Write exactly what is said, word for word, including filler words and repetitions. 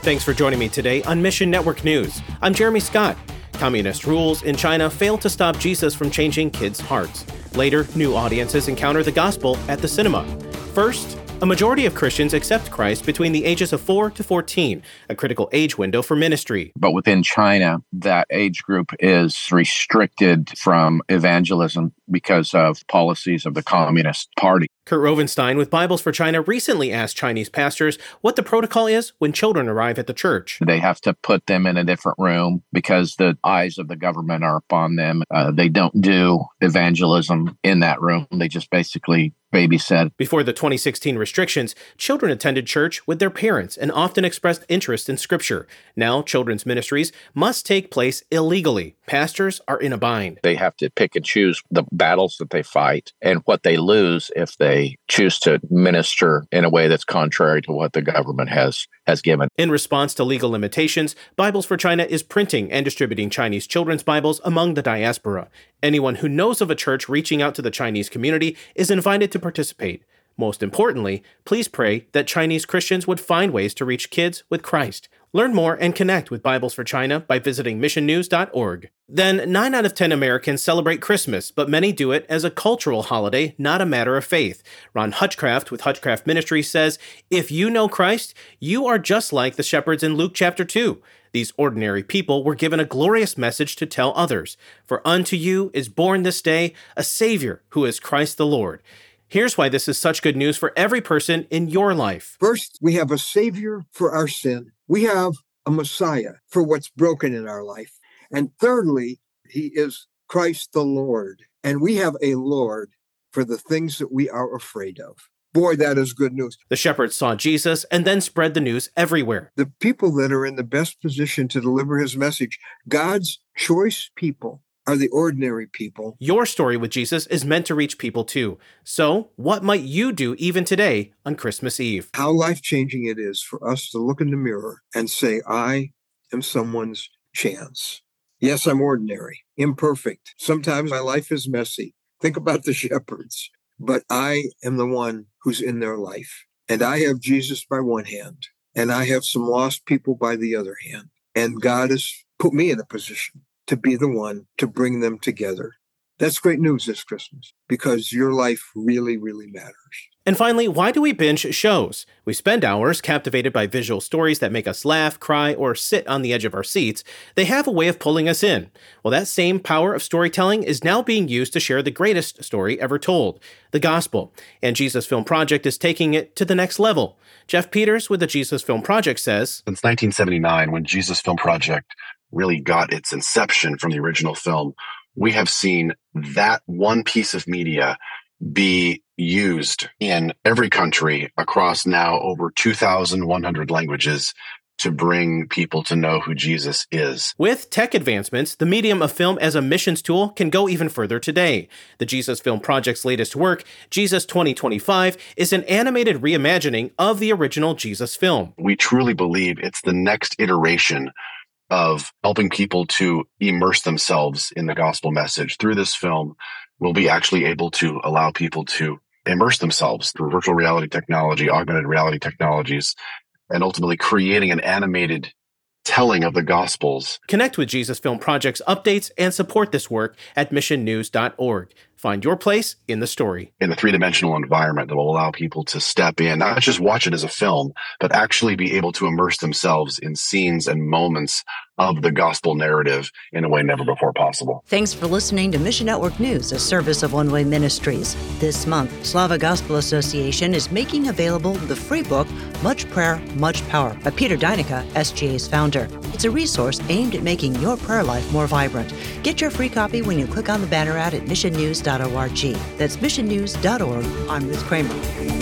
Thanks for joining me today on Mission Network News. I'm Jeremy Scott. Communist rules in China failed to stop Jesus from changing kids' hearts. Later, new audiences encounter the gospel at the cinema. First, a majority of Christians accept Christ between the ages of four to fourteen, a critical age window for ministry. But within China, that age group is restricted from evangelism because of policies of the Communist Party. Kurt Rovenstein with Bibles for China recently asked Chinese pastors what the protocol is when children arrive at the church. They have to put them in a different room because the eyes of the government are upon them. Uh, they don't do evangelism in that room. They just basically babysit. Before the twenty sixteen restrictions, children attended church with their parents and often expressed interest in Scripture. Now, children's ministries must take place illegally. Pastors are in a bind. They have to pick and choose the battles that they fight and what they lose if they choose to minister in a way that's contrary to what the government has has given. In response to legal limitations, Bibles for China is printing and distributing Chinese children's Bibles among the diaspora. Anyone who knows of a church reaching out to the Chinese community is invited to participate. Most importantly, please pray that Chinese Christians would find ways to reach kids with Christ. Learn more and connect with Bibles for China by visiting mission news dot org. Then, nine out of ten Americans celebrate Christmas, but many do it as a cultural holiday, not a matter of faith. Ron Hutchcraft with Hutchcraft Ministries says, if you know Christ, you are just like the shepherds in Luke chapter two. These ordinary people were given a glorious message to tell others. For unto you is born this day a Savior who is Christ the Lord. Here's why this is such good news for every person in your life. First, we have a Savior for our sin. We have a Messiah for what's broken in our life. And thirdly, he is Christ the Lord. And we have a Lord for the things that we are afraid of. Boy, that is good news. The shepherds saw Jesus and then spread the news everywhere. The people that are in the best position to deliver his message, God's choice people, are the ordinary people. Your story with Jesus is meant to reach people too. So, what might you do even today on Christmas Eve? How life-changing it is for us to look in the mirror and say, I am someone's chance. Yes, I'm ordinary, imperfect. Sometimes my life is messy. Think about the shepherds. But I am the one who's in their life. And I have Jesus by one hand, and I have some lost people by the other hand. And God has put me in a position to be the one to bring them together. That's great news this Christmas, because your life really, really matters. And finally, why do we binge shows? We spend hours captivated by visual stories that make us laugh, cry, or sit on the edge of our seats. They have a way of pulling us in. Well, that same power of storytelling is now being used to share the greatest story ever told, the gospel. And Jesus Film Project is taking it to the next level. Jeff Peters with the Jesus Film Project says, since nineteen seventy-nine, when Jesus Film Project really got its inception from the original film, we have seen that one piece of media be used in every country across now over two thousand one hundred languages to bring people to know who Jesus is. With tech advancements, the medium of film as a missions tool can go even further today. The Jesus Film Project's latest work, Jesus twenty twenty-five, is an animated reimagining of the original Jesus film. We truly believe it's the next iteration of helping people to immerse themselves in the gospel message. Through this film, we'll be actually able to allow people to immerse themselves through virtual reality technology, augmented reality technologies, and ultimately creating an animated telling of the Gospels. Connect with Jesus Film Project's updates and support this work at mission news dot org. Find your place in the story. In a three-dimensional environment that will allow people to step in, not just watch it as a film, but actually be able to immerse themselves in scenes and moments of the gospel narrative in a way never before possible. Thanks for listening to Mission Network News, a service of One Way Ministries. This month, Slava Gospel Association is making available the free book, Much Prayer, Much Power, by Peter Deinica, S G A's founder. It's a resource aimed at making your prayer life more vibrant. Get your free copy when you click on the banner ad at mission news dot org. That's mission news dot org. I'm Ruth Kramer.